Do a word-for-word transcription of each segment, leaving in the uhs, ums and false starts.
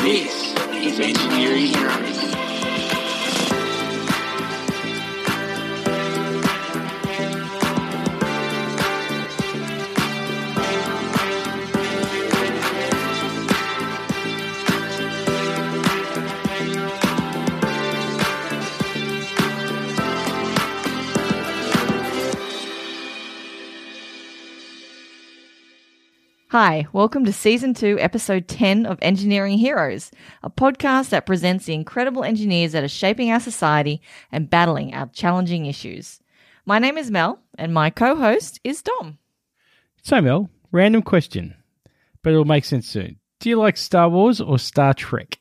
This is Engineering Heroes. Hi, welcome to Season two, Episode ten of Engineering Heroes, a podcast that presents the incredible engineers that are shaping our society and battling our challenging issues. My name is Mel, and my co-host is Dom. So Mel, random question, but it'll make sense soon. Do you like Star Wars or Star Trek?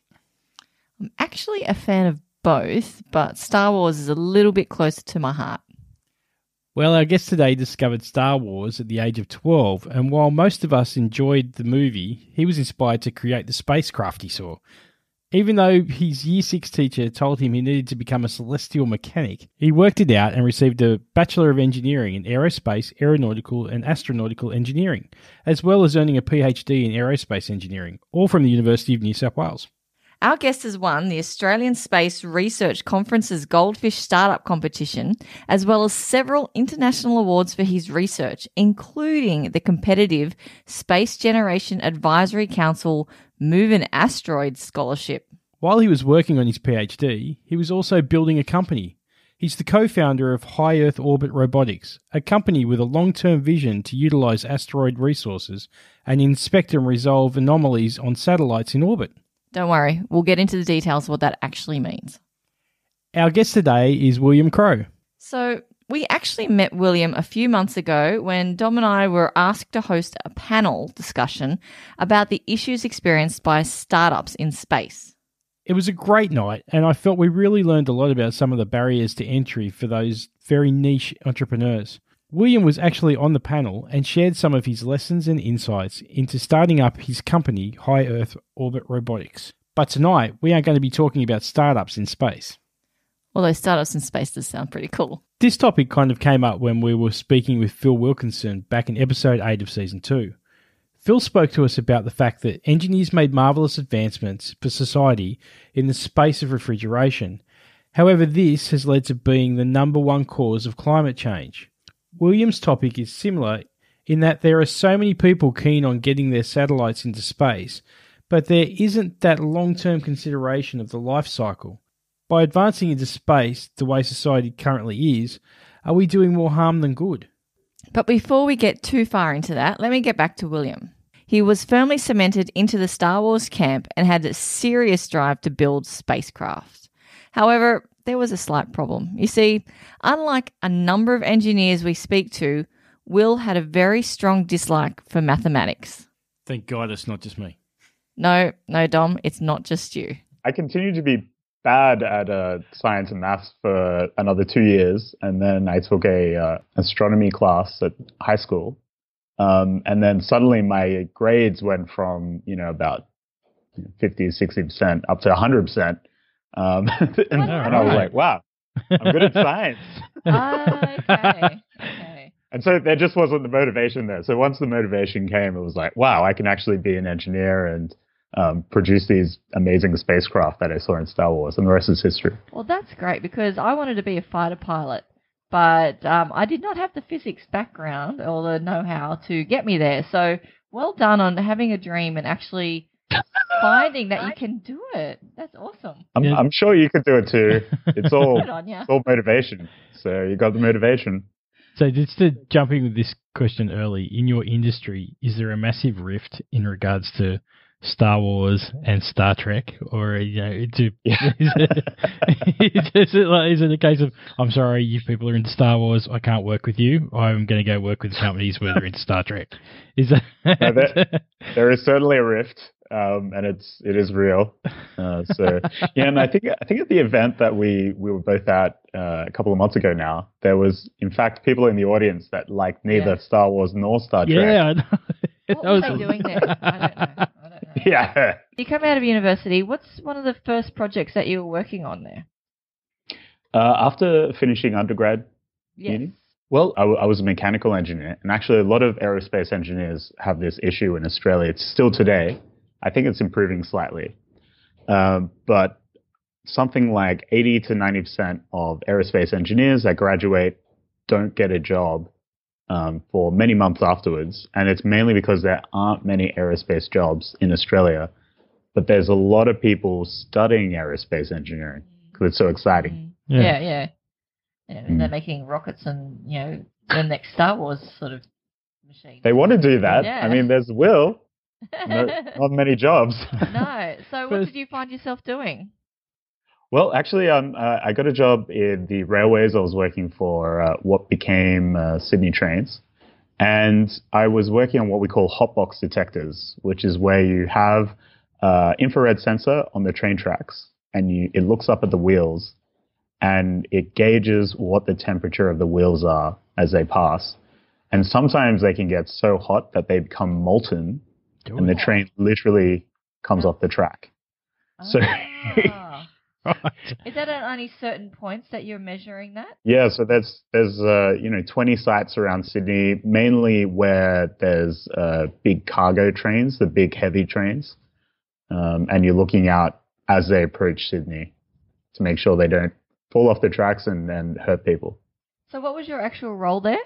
I'm actually a fan of both, but Star Wars is a little bit closer to my heart. Well, our guest today discovered Star Wars at the age of twelve, and while most of us enjoyed the movie, he was inspired to create the spacecraft he saw. Even though his Year six teacher told him he needed to become a celestial mechanic, he worked it out and received a Bachelor of Engineering in Aerospace, Aeronautical and Astronautical Engineering, as well as earning a PhD in Aerospace Engineering, all from the University of New South Wales. Our guest has won the Australian Space Research Conference's Goldfish Startup Competition, as well as several international awards for his research, including the competitive Space Generation Advisory Council Move an Asteroid Scholarship. While he was working on his PhD, he was also building a company. He's the co-founder of High Earth Orbit Robotics, a company with a long-term vision to utilize asteroid resources and inspect and resolve anomalies on satellites in orbit. Don't worry, we'll get into the details of what that actually means. Our guest today is William Crowe. So, we actually met William a few months ago when Dom and I were asked to host a panel discussion about the issues experienced by startups in space. It was a great night, and I felt we really learned a lot about some of the barriers to entry for those very niche entrepreneurs. William was actually on the panel and shared some of his lessons and insights into starting up his company, High Earth Orbit Robotics. But tonight, we are going to be talking about startups in space. Although startups in space does sound pretty cool. This topic kind of came up when we were speaking with Phil Wilkinson back in episode eight of season two. Phil spoke to us about the fact that engineers made marvellous advancements for society in the space of refrigeration. However, this has led to being the number one cause of climate change. William's topic is similar in that there are so many people keen on getting their satellites into space, but there isn't that long-term consideration of the life cycle. By advancing into space the way society currently is, are we doing more harm than good? But before we get too far into that, let me get back to William. He was firmly cemented into the Star Wars camp and had a serious drive to build spacecraft. However, there was a slight problem. You see, unlike a number of engineers we speak to, Will had a very strong dislike for mathematics. Thank God it's not just me. No, no, Dom, it's not just you. I continued to be bad at uh, science and maths for another two years, and then I took a uh, astronomy class at high school, um, and then suddenly my grades went from you know about fifty, sixty percent up to one hundred percent. Um, and, and I was like, wow, I'm good at science. uh, okay, okay. And so there just wasn't the motivation there. So once the motivation came, it was like, wow, I can actually be an engineer and um, produce these amazing spacecraft that I saw in Star Wars, and the rest is history. Well, that's great because I wanted to be a fighter pilot, but um, I did not have the physics background or the know-how to get me there. So well done on having a dream and actually finding that you can do it. That's awesome. I'm, Yeah. I'm sure you could do it too. It's all, Good on ya. it's all motivation. So you got the motivation. So just to jump in with this question early, in your industry, is there a massive rift in regards to Star Wars and Star Trek? Or, you know, is it, Yeah. is, it, is, it like, is it a case of, I'm sorry, you people are into Star Wars, I can't work with you, I'm going to go work with companies where they're into Star Trek? Is that... No, there, there is certainly a rift. Um, and it's it is real. Uh, so yeah, and I think I think at the event that we, we were both at uh, a couple of months ago now, there was in fact people in the audience that liked neither Yeah. Star Wars nor Star Trek. Yeah, I know. What That were was- they doing there? I don't know. I don't know. Yeah. You come out of university, what's one of the first projects that you were working on there? Uh, after finishing undergrad Yes. uni, well, I, w- I was a mechanical engineer, and actually a lot of aerospace engineers have this issue in Australia. It's still today. I think it's improving slightly. Um, but something like eighty to ninety percent of aerospace engineers that graduate don't get a job um, for many months afterwards. And it's mainly because there aren't many aerospace jobs in Australia. But there's a lot of people studying aerospace engineering because it's so exciting. Yeah, yeah. yeah. yeah and Mm. they're making rockets and, you know, the next Star Wars sort of machine. They want to do that. Yeah. I mean, there's will. No, not many jobs. No. So what did you find yourself doing? Well, actually, um, uh, I got a job in the railways. I was working for uh, what became uh, Sydney Trains. And I was working on what we call hotbox detectors, which is where you have uh, infrared sensor on the train tracks, and you, it looks up at the wheels, and it gauges what the temperature of the wheels are as they pass. And sometimes they can get so hot that they become molten, Do and the it. train literally comes off the track. So, Ah. Right. Is that at only certain points that you're measuring that? yeah, so there's there's uh, you know twenty sites around Sydney, mainly where there's uh, big cargo trains, the big heavy trains, um, and you're looking out as they approach Sydney to make sure they don't fall off the tracks and, and hurt people. So what was your actual role there?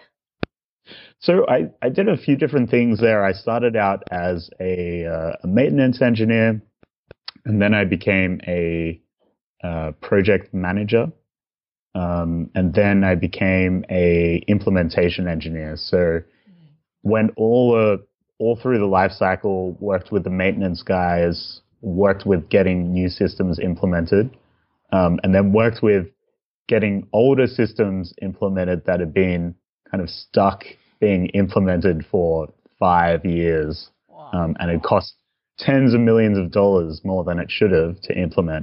So I, I did a few different things there. I started out as a, uh, a maintenance engineer, and then I became a uh, project manager, um, and then I became a implementation engineer. So went all uh, all through the life cycle, worked with the maintenance guys, worked with getting new systems implemented, um, and then worked with getting older systems implemented that had been kind of stuck being implemented for five years. Wow. Um, and it cost tens of millions of dollars more than it should have to implement.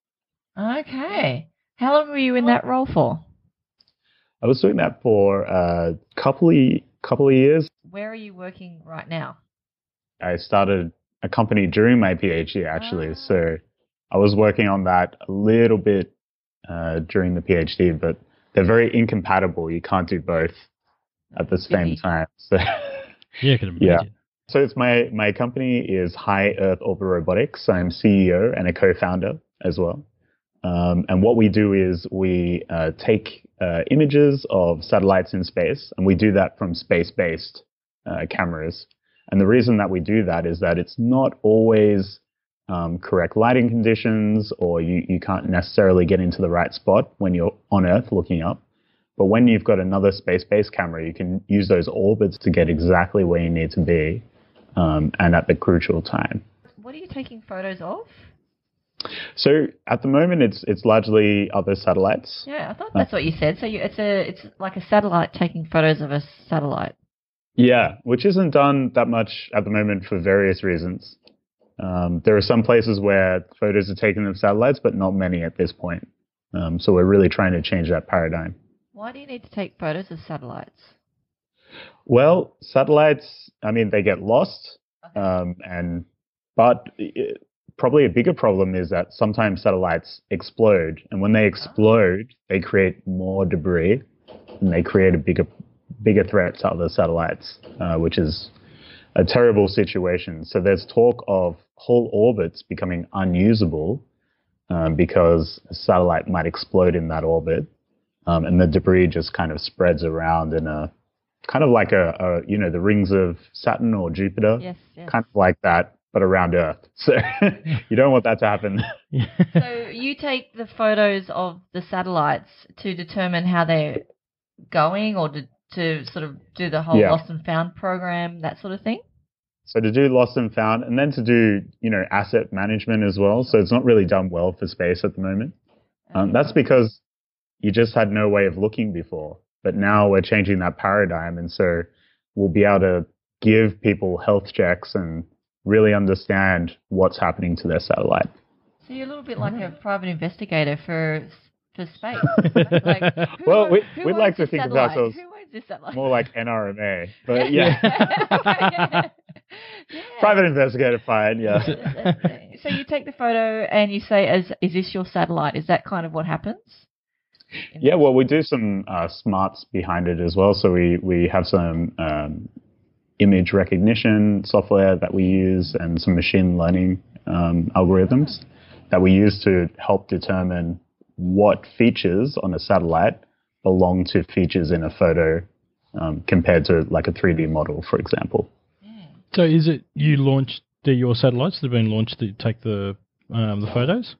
Okay. How long were you in that role for? I was doing that for a couple of, couple of years. Where are you working right now? I started a company during my PhD, actually. Ah. So I was working on that a little bit uh, during the PhD, but they're very incompatible. You can't do both at the same Busy. time. So, Yeah, I can imagine. Yeah. so it's my, my company is High Earth Orbit Robotics. I'm C E O and a co-founder as well. Um, and what we do is we uh, take uh, images of satellites in space, and we do that from space-based uh, cameras. And the reason that we do that is that it's not always um, correct lighting conditions, or you, you can't necessarily get into the right spot when you're on Earth looking up. But when you've got another space-based camera, you can use those orbits to get exactly where you need to be, um, and at the crucial time. What are you taking photos of? So at the moment, it's it's largely other satellites. Yeah, I thought that's what you said. So you, it's a it's like a satellite taking photos of a satellite. Yeah, which isn't done that much at the moment for various reasons. Um, there are some places where photos are taken of satellites, but not many at this point. Um, so we're really trying to change that paradigm. Why do you need to take photos of satellites? Well, satellites, I mean, they get lost, Okay. um, and but it, probably a bigger problem is that sometimes satellites explode, and when they explode, they create more debris, and they create a bigger bigger threat to other satellites, uh, which is a terrible situation. So there's talk of whole orbits becoming unusable um, because a satellite might explode in that orbit, um, and the debris just kind of spreads around in a kind of like a, a you know the rings of Saturn or Jupiter, Yes, yes. kind of like that, but around Earth. So you don't want that to happen. So you take the photos of the satellites to determine how they're going, or to, to sort of do the whole Yeah. lost and found program, that sort of thing? So to do lost and found, and then to do you know asset management as well. So it's not really done well for space at the moment. Um, that's because you just had no way of looking before. But now we're changing that paradigm, and so we'll be able to give people health checks and really understand what's happening to their satellite. So you're a little bit like a private investigator for for space. It's like, who Well, owns- we- who we'd owns like to this think of satellite? ourselves Who owns this satellite? More like N R M A, but yeah, yeah. Yeah. private investigator, fine, yeah. So you take the photo and you say, "Is is this your satellite?" Is that kind of what happens? Yeah, well, we do some uh, smarts behind it as well. So we, we have some um, image recognition software that we use and some machine learning um, algorithms. that we use to help determine what features on a satellite belong to features in a photo um, compared to like a three D model, for example. So is it you launched the, your satellites that have been launched to take the um, the photos?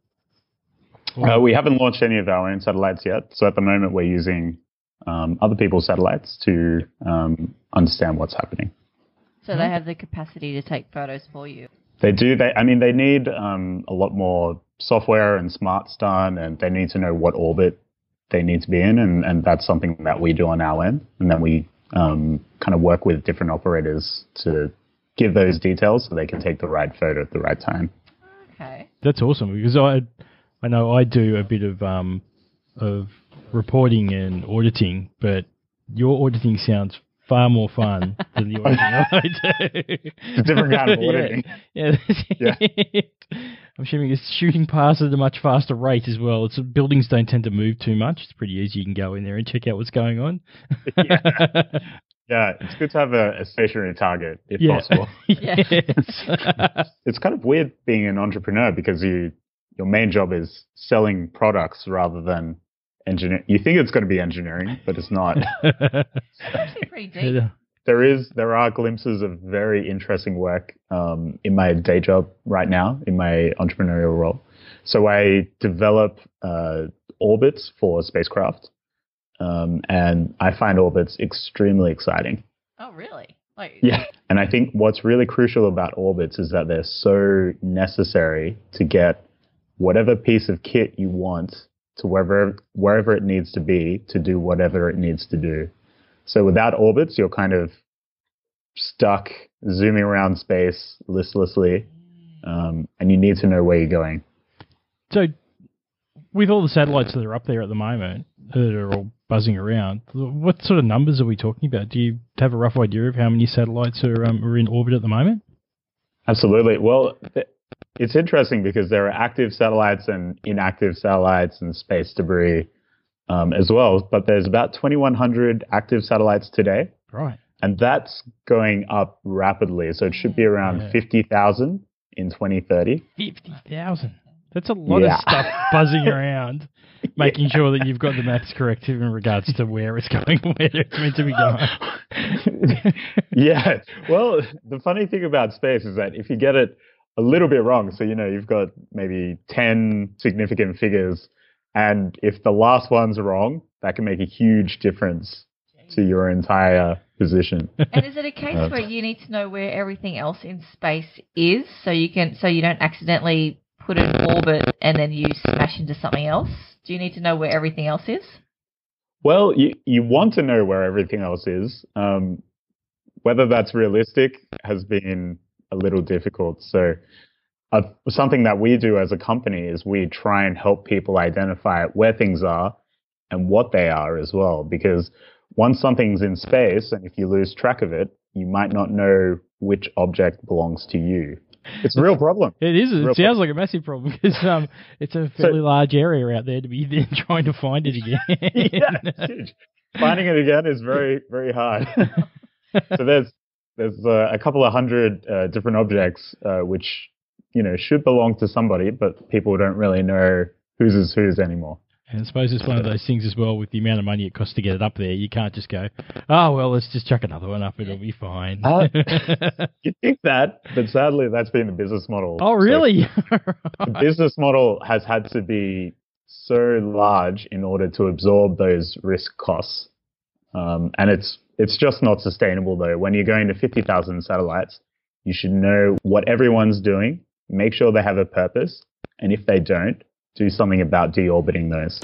Uh, we haven't launched any of our own satellites yet. So at the moment, we're using um, other people's satellites to um, understand what's happening. So they have the capacity to take photos for you. They do. They, I mean, they need um, a lot more software and smarts done, and they need to know what orbit they need to be in, and, and that's something that we do on our end. And then we um, kind of work with different operators to give those details so they can take the right photo at the right time. Okay. That's awesome, because I I know I do a bit of um of reporting and auditing, but your auditing sounds far more fun than the auditing I do. It's a different kind of auditing. Yeah, yeah. yeah. I'm assuming it's shooting past at a much faster rate as well. It's buildings don't tend to move too much. It's pretty easy. You can go in there and check out what's going on. yeah. yeah, it's good to have a, a stationary target if yeah. possible. Yeah. It's kind of weird being an entrepreneur because you your main job is selling products rather than engineer. You think it's going to be engineering, but it's not. It's actually pretty deep. Yeah. There is, there are glimpses of very interesting work um, in my day job right now, in my entrepreneurial role. So I develop uh, orbits for spacecraft, um, and I find orbits extremely exciting. Oh, really? Like, Yeah, and I think what's really crucial about orbits is that they're so necessary to get whatever piece of kit you want to wherever wherever it needs to be to do whatever it needs to do. So without orbits, you're kind of stuck zooming around space listlessly, um, and you need to know where you're going. So, with all the satellites that are up there at the moment, that are all buzzing around, what sort of numbers are we talking about? Do you have a rough idea of how many satellites are, um, are in orbit at the moment? Absolutely. Well, th- it's interesting because there are active satellites and inactive satellites and space debris um, as well. But there's about twenty-one hundred active satellites today. Right. And that's going up rapidly. So it should be around Yeah. fifty thousand in twenty thirty. fifty thousand. That's a lot Yeah. of stuff buzzing around, making sure that you've got the maths correct in regards to where it's going, where it's meant to be going. Yeah. Well, the funny thing about space is that if you get it a little bit wrong, so, you know, you've got maybe ten significant figures, and if the last one's wrong, that can make a huge difference to your entire position. and is it a case Uh, where you need to know where everything else in space is, so you can, so you don't accidentally put an orbit and then you smash into something else? Do you need to know where everything else is? Well, you, you want to know where everything else is. Um, whether that's realistic has been a little difficult. So uh, something that we do as a company is we try and help people identify where things are and what they are as well. Because once something's in space, and if you lose track of it, you might not know which object belongs to you. It's a real problem. It is. It Real sounds problem. like a massive problem because um, it's a fairly So- large area out there to be then trying to find it again. Yeah, it's huge. Finding it again is very, very hard. So there's there's uh, a couple of hundred uh, different objects uh, which, you know, should belong to somebody, but people don't really know whose is whose anymore. And I suppose it's one of those things as well with the amount of money it costs to get it up there. You can't just go, oh, well, let's just chuck another one up. It'll be fine. Uh, You'd think that, but sadly, that's been the business model. oh, So really? the business model has had to be so large in order to absorb those risk costs. Um, and it's it's just not sustainable, though. When you're going to fifty thousand satellites, you should know what everyone's doing, make sure they have a purpose, and if they don't, do something about deorbiting those.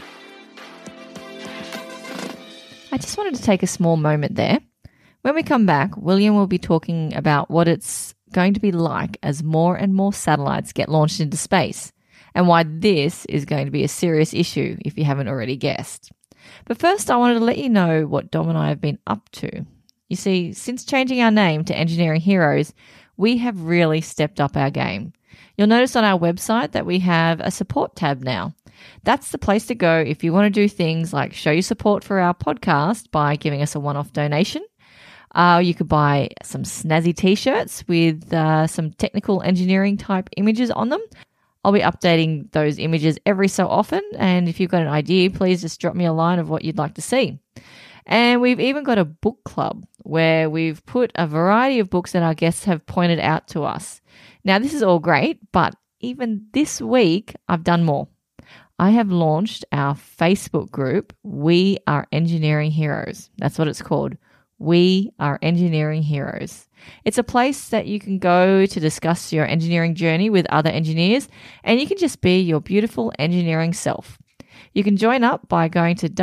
I just wanted to take a small moment there. When we come back, William will be talking about what it's going to be like as more and more satellites get launched into space, and why this is going to be a serious issue if you haven't already guessed. But first, I wanted to let you know what Dom and I have been up to. You see, since changing our name to Engineering Heroes, we have really stepped up our game. You'll notice on our website that we have a support tab now. That's the place to go if you want to do things like show your support for our podcast by giving us a one-off donation. Uh, you could buy some snazzy t-shirts with uh, some technical engineering type images on them. I'll be updating those images every so often. And if you've got an idea, please just drop me a line of what you'd like to see. And we've even got a book club where we've put a variety of books that our guests have pointed out to us. Now, this is all great, but even this week, I've done more. I have launched our Facebook group, We Are Engineering Heroes. That's what it's called. We Are Engineering Heroes. It's a place that you can go to discuss your engineering journey with other engineers, and you can just be your beautiful engineering self. You can join up by going to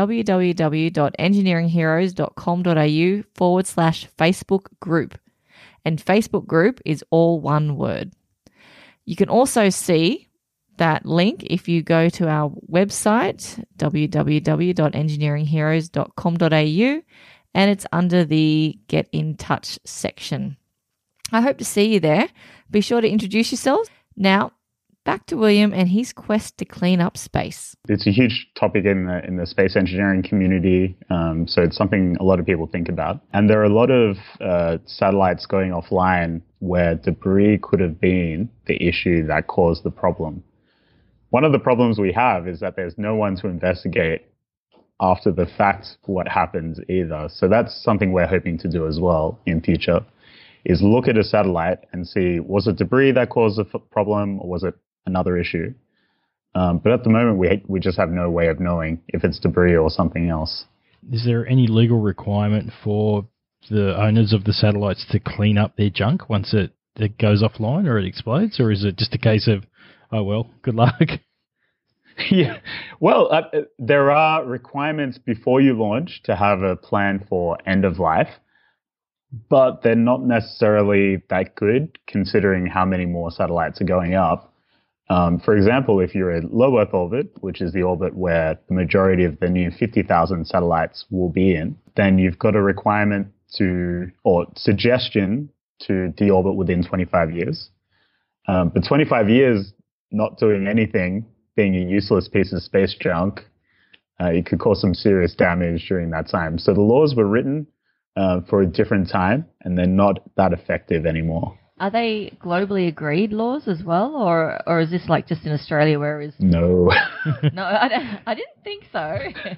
www.engineeringheroes.com.au forward slash Facebook group. And Facebook group is all one word. You can also see that link if you go to our website, w w w dot engineering heroes dot com dot a u, and it's under the Get in Touch section. I hope to see you there. Be sure to introduce yourselves. Now, back to William and his quest to clean up space. It's a huge topic in the in the space engineering community, um, so it's something a lot of people think about. And there are a lot of uh, satellites going offline where debris could have been the issue that caused the problem. One of the problems we have is that there's no one to investigate after the fact what happened either. So that's something we're hoping to do as well in future, is look at a satellite and see, was it debris that caused the f- problem or was it another issue? Um, but at the moment, we we just have no way of knowing if it's debris or something else. Is there any legal requirement for the owners of the satellites to clean up their junk once it, it goes offline or it explodes? Or is it just a case of, oh, well, good luck? Yeah, well, uh, there are requirements before you launch to have a plan for end of life, but they're not necessarily that good considering how many more satellites are going up. Um, for example, if you're in low Earth orbit, which is the orbit where the majority of the new fifty thousand satellites will be in, then you've got a requirement to, or suggestion to deorbit within twenty-five years. Um, but twenty-five years not doing anything, being a useless piece of space junk, uh, it could cause some serious damage during that time. So the laws were written uh, for a different time, and they're not that effective anymore. Are they globally agreed laws as well, or or is this like just in Australia where is No. no, I, don't- I didn't think so.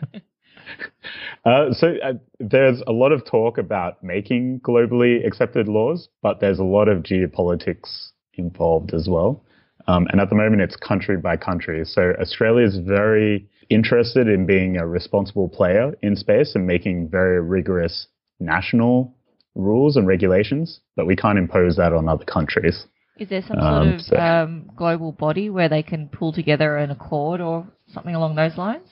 uh, so uh, there's a lot of talk about making globally accepted laws, but there's a lot of geopolitics involved as well. Um, and at the moment, it's country by country. So Australia is very interested in being a responsible player in space and making very rigorous national rules and regulations, but we can't impose that on other countries. Is there some sort Um, of so- um, global body where they can pull together an accord or something along those lines?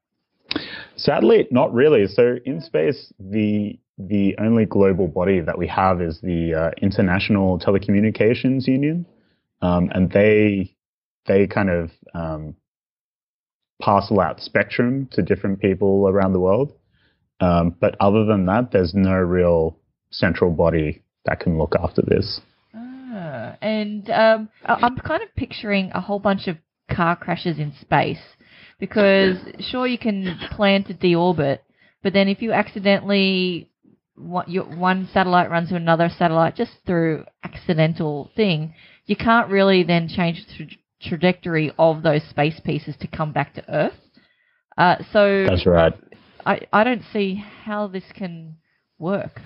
Sadly, not really. So in space, the the only global body that we have is the uh, International Telecommunications Union, um, and they they kind of um, parcel out spectrum to different people around the world. Um, but other than that, there's no real central body that can look after this. Ah, and um, I- I'm kind of picturing a whole bunch of car crashes in space because sure you can plan to deorbit, but then if you accidentally one, your, one satellite runs to another satellite just through accidental thing, you can't really then change the tra- trajectory of those space pieces to come back to Earth. Uh, so That's right. I, I don't see how this can work.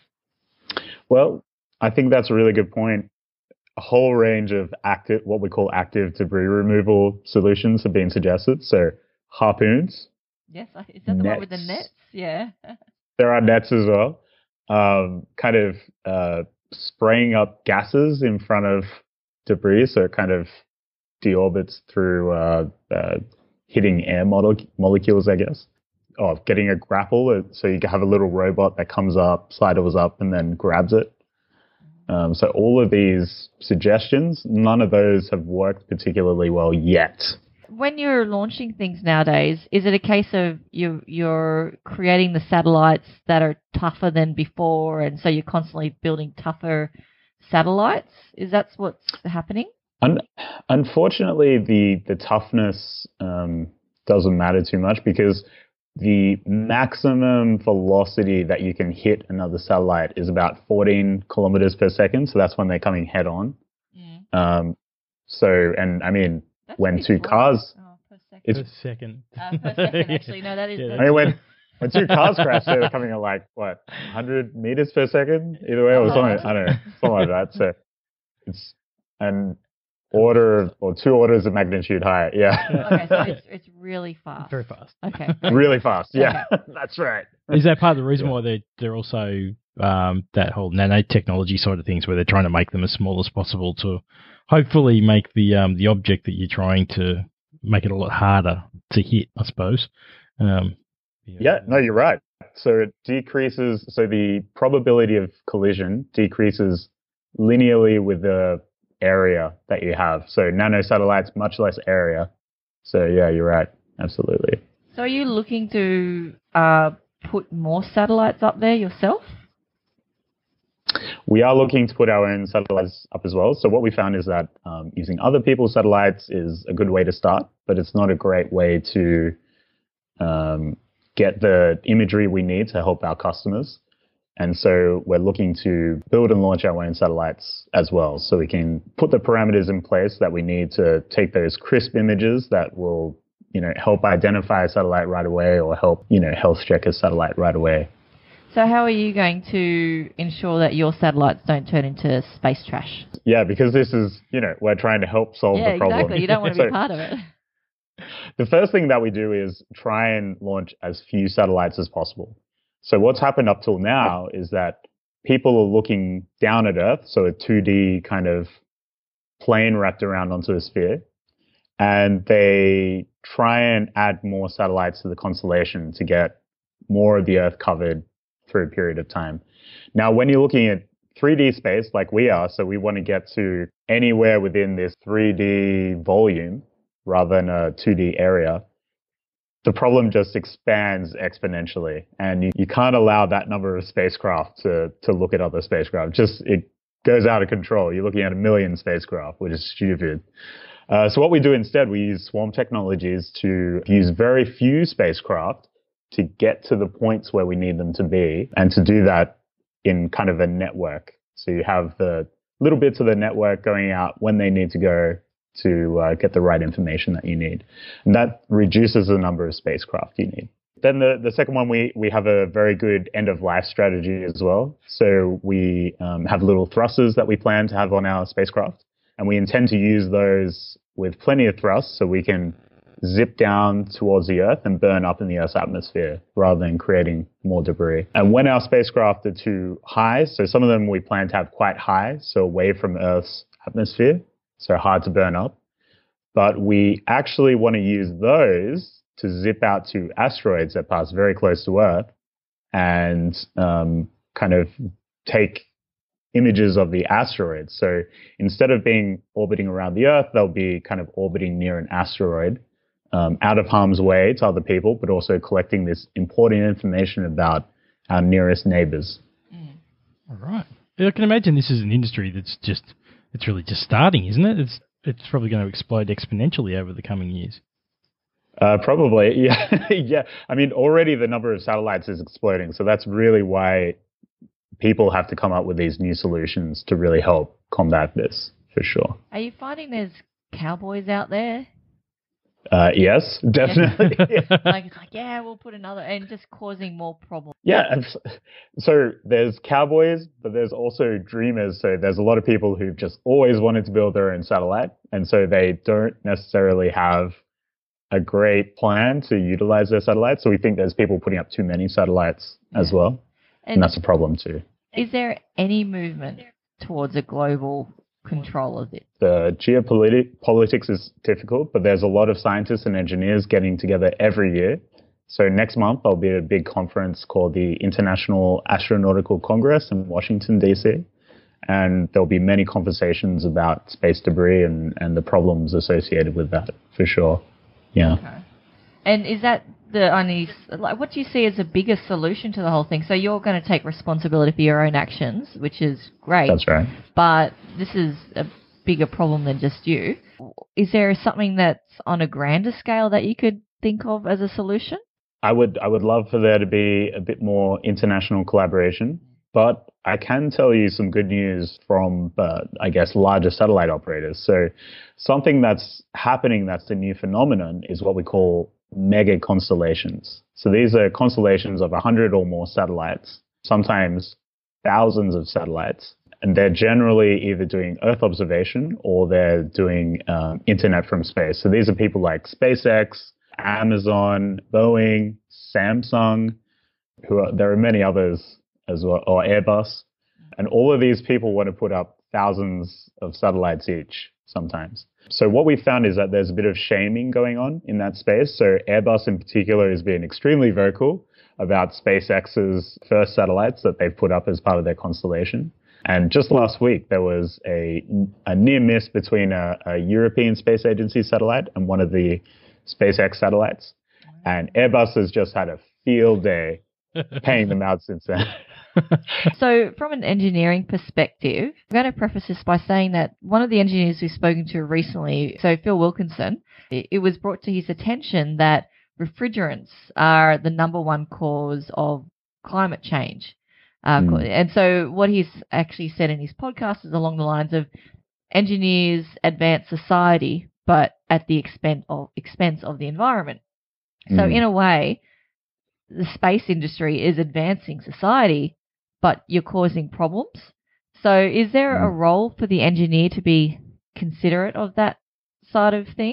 Well, I think that's a really good point. A whole range of active, what we call active debris removal solutions have been suggested. So harpoons. Yes, I- is that the one with the Nets. nets? Yeah. There are nets as well. Um, kind of uh, spraying up gases in front of debris, so it kind of deorbits through uh, uh, hitting air mole- molecules, I guess. Oh, getting a grapple, uh, so you have a little robot that comes up, sidles up, and then grabs it. Um, so all of these suggestions, none of those have worked particularly well yet. When you're launching things nowadays, is it a case of you you're creating the satellites that are tougher than before, and so you're constantly building tougher satellites? Is that what's happening? Un- unfortunately, the the toughness um, doesn't matter too much because the maximum velocity that you can hit another satellite is about fourteen kilometers per second. So that's when they're coming head on. Mm. Um, so, and I mean, That's when pretty two slow. cars, Oh, per second. it's, Per second. Uh, per second, actually. No, that is. Yeah, per I mean, when, second. when two cars crash, they're coming at like, what, one hundred meters per second? Either way, or Oh, something, I don't know, something like that. So it's an order of, or two orders of magnitude higher. Yeah. Okay, so it's, it's really fast. Very fast. Okay. very Really fast. fast. Yeah. That's right. Is that part of the reason Yeah. why they're, they're also um, that whole nanotechnology side of things where they're trying to make them as small as possible to hopefully make the um, the object that you're trying to make it a lot harder to hit, I suppose. Um, Yeah, no, you're right. So it decreases, so the probability of collision decreases linearly with the area that you have. So nanosatellites, much less area. So yeah, you're right. Absolutely. So are you looking to uh, put more satellites up there yourself? We are looking to put our own satellites up as well. So what we found is that um, using other people's satellites is a good way to start, but it's not a great way to um, get the imagery we need to help our customers. And so we're looking to build and launch our own satellites as well. So we can put the parameters in place that we need to take those crisp images that will, you know, help identify a satellite right away or help, you know, health check a satellite right away. So how are you going to ensure that your satellites don't turn into space trash? Yeah, because this is, you know, we're trying to help solve Yeah, the problem. exactly. You don't want to be So part of it. the first thing that we do is try and launch as few satellites as possible. So what's happened up till now is that people are looking down at Earth, so a two D kind of plane wrapped around onto a sphere, and they try and add more satellites to the constellation to get more of the Earth covered through a period of time. Now, when you're looking at three D space like we are, so we want to get to anywhere within this three D volume rather than a two D area, the problem just expands exponentially, and you, you can't allow that number of spacecraft to, to look at other spacecraft. Just, it goes out of control. You're looking at a million spacecraft, which is stupid. Uh, so what we do instead, we use swarm technologies to use very few spacecraft to get to the points where we need them to be, and to do that in kind of a network. So you have the little bits of the network going out when they need to go to uh, get the right information that you need. And that reduces the number of spacecraft you need. Then the, the second one, we, we have a very good end-of-life strategy as well. So we um, have little thrusters that we plan to have on our spacecraft, and we intend to use those with plenty of thrust so we can zip down towards the Earth and burn up in the Earth's atmosphere rather than creating more debris. And when our spacecraft are too high, so some of them we plan to have quite high, so away from Earth's atmosphere, so hard to burn up, but we actually want to use those to zip out to asteroids that pass very close to Earth and um, kind of take images of the asteroids. So instead of being orbiting around the Earth, they'll be kind of orbiting near an asteroid, um, out of harm's way to other people, but also collecting this important information about our nearest neighbors. All right. I can imagine this is an industry that's just, it's really just starting, isn't it? It's it's probably going to explode exponentially over the coming years. Uh, probably, yeah. yeah. I mean, already the number of satellites is exploding. So that's really why people have to come up with these new solutions to really help combat this, for sure. Are you finding there's cowboys out there? Uh, yes, definitely. yeah. Like, it's like, yeah, we'll put another, and just causing more problems. Yeah, and so there's cowboys, but there's also dreamers. So there's a lot of people who've just always wanted to build their own satellite, and so they don't necessarily have a great plan to utilize their satellites. So we think there's people putting up too many satellites yeah. as well, and, and that's a problem too. Is there any movement towards a global control of it? The geopolitics is difficult, but there's a lot of scientists and engineers getting together every year. So next month, I'll be at a big conference called the International Astronautical Congress in Washington, D C. And there'll be many conversations about space debris and, and the problems associated with that, for sure. Yeah. Okay. And is that the only, like, what do you see as the biggest solution to the whole thing? So you're going to take responsibility for your own actions, which is great. That's right. But this is a bigger problem than just you. Is there something that's on a grander scale that you could think of as a solution? I would I would love for there to be a bit more international collaboration, but I can tell you some good news from, uh, I guess, larger satellite operators. So something that's happening that's a new phenomenon is what we call mega constellations. So these are constellations of one hundred or more satellites, sometimes thousands of satellites. And they're generally either doing Earth observation or they're doing um, internet from space. So these are people like SpaceX, Amazon, Boeing, Samsung, who are, there are many others as well, or Airbus. And all of these people want to put up thousands of satellites each sometimes. So what we found is that there's a bit of shaming going on in that space. So Airbus in particular has been extremely vocal about SpaceX's first satellites that they've put up as part of their constellation. And just last week, there was a, a near miss between a, a European Space Agency satellite and one of the SpaceX satellites. And Airbus has just had a field day paying them out since then. So from an engineering perspective, I'm going to preface this by saying that one of the engineers we've spoken to recently, so Phil Wilkinson, it, it was brought to his attention that refrigerants are the number one cause of climate change. Uh, mm. And so what he's actually said in his podcast is along the lines of engineers advance society, but at the expense of, expense of the environment. So mm. in a way, the space industry is advancing society, but you're causing problems. So is there mm. a role for the engineer to be considerate of that side of things?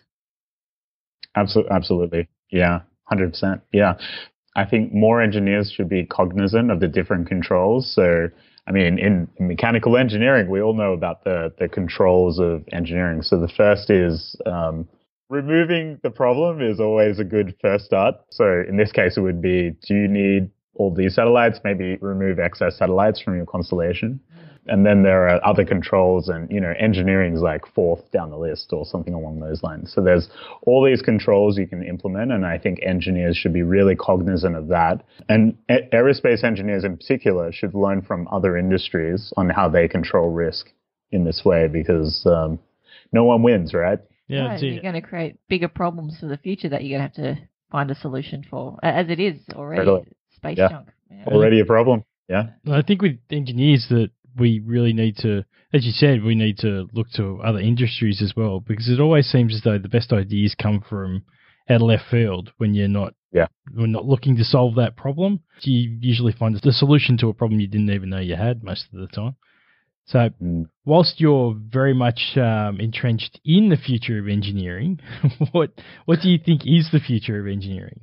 Absolutely. Absolutely. Yeah. one hundred percent. Yeah. I think more engineers should be cognizant of the different controls. So, I mean, in mechanical engineering, we all know about the, the controls of engineering. So the first is um, removing the problem is always a good first start. So in this case, it would be, do you need all these satellites? Maybe remove excess satellites from your constellation. And then there are other controls, and, you know, engineering is like fourth down the list or something along those lines. So there's all these controls you can implement, and I think engineers should be really cognizant of that. And a- aerospace engineers in particular should learn from other industries on how they control risk in this way, because um, no one wins, right? Yeah, right, you're going to create bigger problems for the future that you're going to have to find a solution for, as it is already. Totally. Space yeah. junk. Yeah. Already a problem. Yeah. I think with engineers that we really need to, as you said, we need to look to other industries as well, because it always seems as though the best ideas come from out of left field when you're not, yeah. we're not looking to solve that problem. You usually find the solution to a problem you didn't even know you had most of the time. So mm. whilst you're very much um, entrenched in the future of engineering, what what do you think is the future of engineering?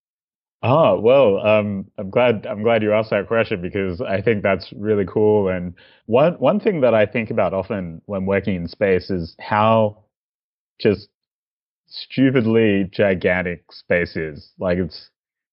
Oh, well, um, I'm glad I'm glad you asked that question, because I think that's really cool. And one one thing that I think about often when working in space is how just stupidly gigantic space is. Like, it's,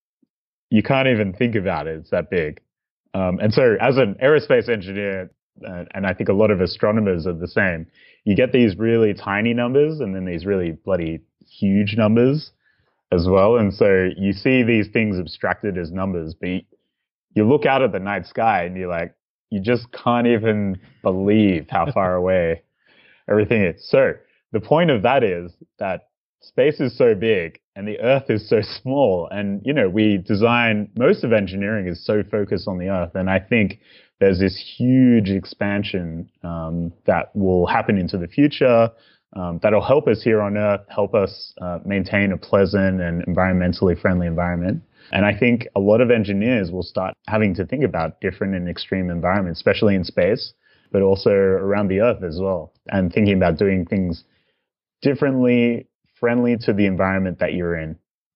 you can't even think about it. It's that big. Um, and so as an aerospace engineer, uh, and I think a lot of astronomers are the same, you get these really tiny numbers and then these really bloody huge numbers as well. And so you see these things abstracted as numbers, but you, you look out at the night sky and you're like, you just can't even believe how far away everything is. So the point of that is that space is so big and the Earth is so small. And, you know, we design, most of engineering is so focused on the Earth. And I think there's this huge expansion um, that will happen into the future. Um, that'll help us here on Earth, help us uh, maintain a pleasant and environmentally friendly environment. And I think a lot of engineers will start having to think about different and extreme environments, especially in space, but also around the Earth as well, and thinking about doing things differently, friendly to the environment that you're in.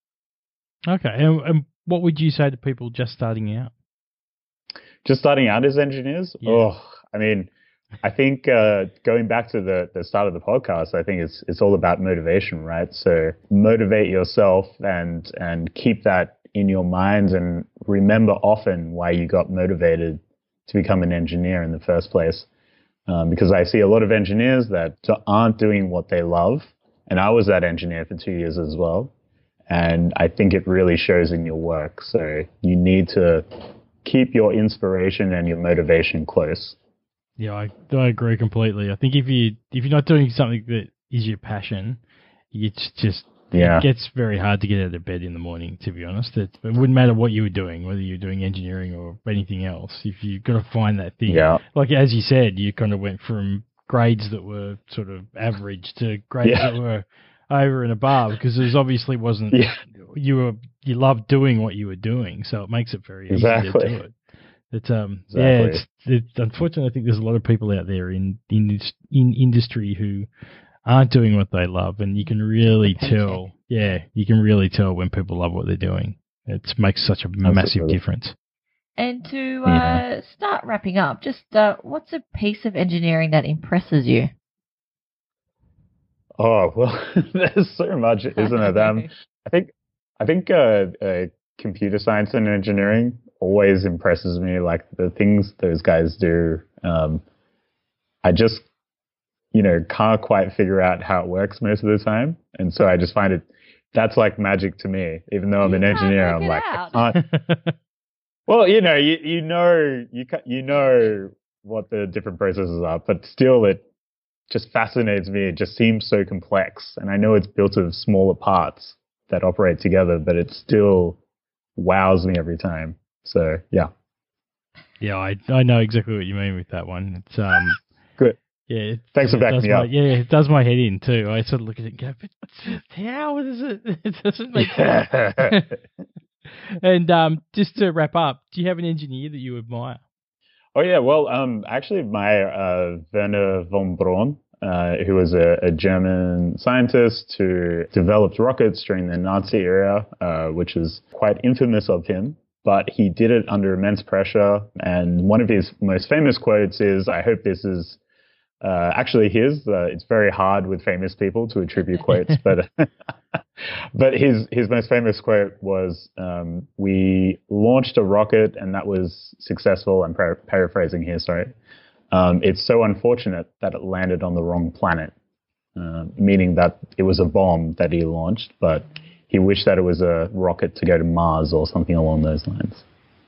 Okay. And, and what would you say to people just starting out? Just starting out as engineers? Yeah. Oh, I mean, I think uh, going back to the, the start of the podcast, I think it's it's all about motivation, right? So motivate yourself and and keep that in your mind, and remember often why you got motivated to become an engineer in the first place. Um, because I see a lot of engineers that aren't doing what they love, and I was that engineer for two years as well. And I think it really shows in your work. So you need to keep your inspiration and your motivation close. Yeah, I, I agree completely. I think if you if you're not doing something that is your passion, it's just Yeah. it gets very hard to get out of bed in the morning, to be honest. It, it wouldn't matter what you were doing, whether you were doing engineering or anything else. If you've got to find that thing. Yeah. Like, as you said, you kind of went from grades that were sort of average to grades Yeah. that were over and above, because there obviously wasn't, Yeah. you were, you loved doing what you were doing, so it makes it very easy Exactly. to do it. It's, um, Exactly. yeah, it's, it's, unfortunately, I think there's a lot of people out there in, in, in industry who aren't doing what they love, and you can really Paycheck. tell, yeah, you can really tell when people love what they're doing. It makes such a massive Absolutely. difference. And to uh, Yeah. start wrapping up, just uh, what's a piece of engineering that impresses you? Oh, well, there's so much, isn't it? Um, I think, I think uh, uh, computer science and engineering always impresses me. Like the things those guys do, um, I just, you know, can't quite figure out how it works most of the time. And so I just find it, that's like magic to me. Even though I'm You an can't engineer, work I'm it like, out. I can't. Well, you know, you you know, you ca- you know what the different processes are, but still, it just fascinates me. It just seems so complex, and I know it's built of smaller parts that operate together, but it still wows me every time. So, yeah, Yeah, I I know exactly what you mean with that one. It's um good. yeah. It, Thanks for it backing does me my, up. Yeah, it does my head in too. I sort of look at it and go, but how does it? It doesn't make sense. And um, just to wrap up, do you have an engineer that you admire? Oh yeah, well, um, actually, my uh, Werner von Braun, uh, who was a, a German scientist who developed rockets during the Nazi era, uh, which is quite infamous of him. But he did it under immense pressure, and one of his most famous quotes is, "I hope this is uh, actually his." Uh, it's very hard with famous people to attribute quotes, but but his his most famous quote was, um, "We launched a rocket, and that was successful." I'm par- paraphrasing here, sorry. Um, it's so unfortunate that it landed on the wrong planet, uh, meaning that it was a bomb that he launched, but he wished that it was a rocket to go to Mars or something along those lines.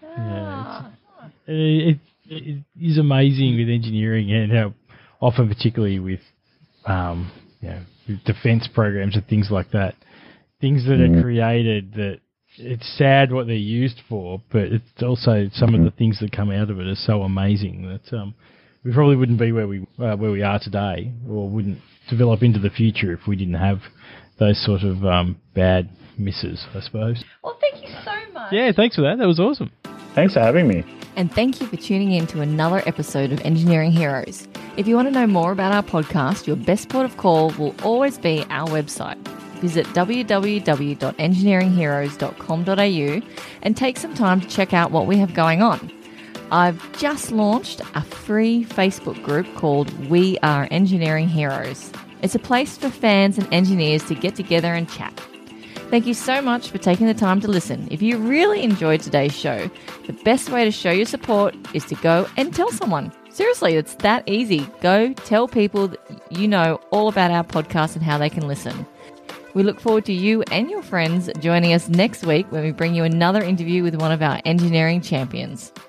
Ah. It, it is amazing with engineering, and how often, particularly with um, you know, with defense programs and things like that, things that Mhm. are created that it's sad what they're used for, but it's also some of the things that come out of it are so amazing that um, we probably wouldn't be where we uh, where we are today, or wouldn't develop into the future if we didn't have those sort of um, bad misses, I suppose. Well, thank you so much. Yeah, thanks for that. That was awesome. Thanks for having me. And thank you for tuning in to another episode of Engineering Heroes. If you want to know more about our podcast, your best port of call will always be our website. Visit w w w dot engineering heroes dot com dot a u and take some time to check out what we have going on. I've just launched a free Facebook group called We Are Engineering Heroes. It's a place for fans and engineers to get together and chat. Thank you so much for taking the time to listen. If you really enjoyed today's show, the best way to show your support is to go and tell someone. Seriously, it's that easy. Go tell people that you know all about our podcast and how they can listen. We look forward to you and your friends joining us next week when we bring you another interview with one of our engineering champions.